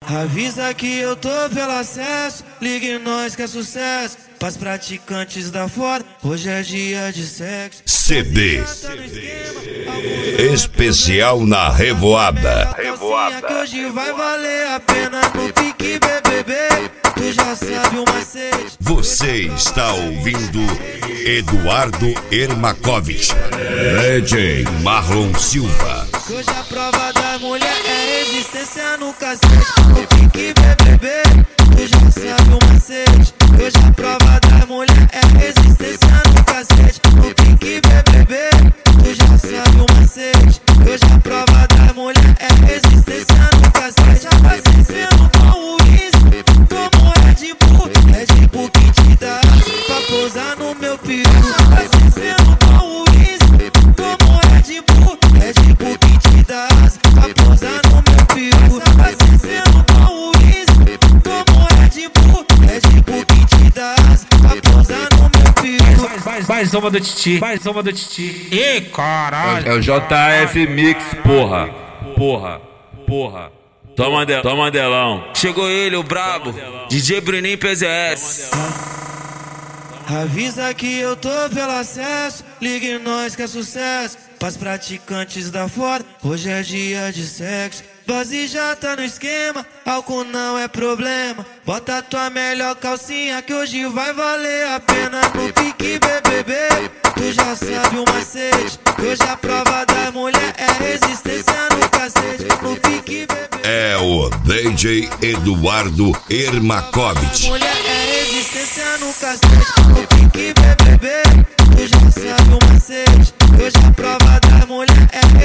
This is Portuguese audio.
Avisa que eu tô pelo acesso, ligue nós que é sucesso. Pras praticantes da fora, hoje é dia de sexo. CD especial na Revoada. Que hoje vai valer a pena no pique BBB. Tu já sabe o macete. Você está ouvindo Eduardo Ermakovich, DJ Marlon Silva. Hoje a prova da mulher é resistência no cacete. No pique BBB, tu já sabe o macete. Hoje a prova da mulher é resistência no cacete. No pique BBB, tu já sabe o macete. Hoje a prova da mulher é resistência no cacete. Abastecendo com o uísque, tomo Red Bull. Red Bull que te dá pra pousar no meu peru. Abastecendo com o uísque, tomo Red Bull. Red Bull que te dá pra pousar no meu peru. Abastecendo com o uísque, tomo Red Bull. Red Bull que te dá pra pousar no meu peru. Mais uma do Titi, mais uma do Titi. Ê, caralho. É o JF Mix, porra. Toma Mandelão. Chegou ele, o brabo. DJ Bruninho PZS. Avisa que eu tô pelo acesso, ligue nós que é sucesso. Pras praticantes da fora, hoje é dia de sexo. Dose já tá no esquema, álcool não é problema. Bota tua melhor calcinha que hoje vai valer a pena. No pique BBB, tu já sabe o macete. Hoje a prova da mulher é resistência no cacete. No pique BBB É o DJ Eduardo Ermakovich. mulher é resistência no cacete. No pique BBB, tu já sabe o macete. Hoje a prova da mulher é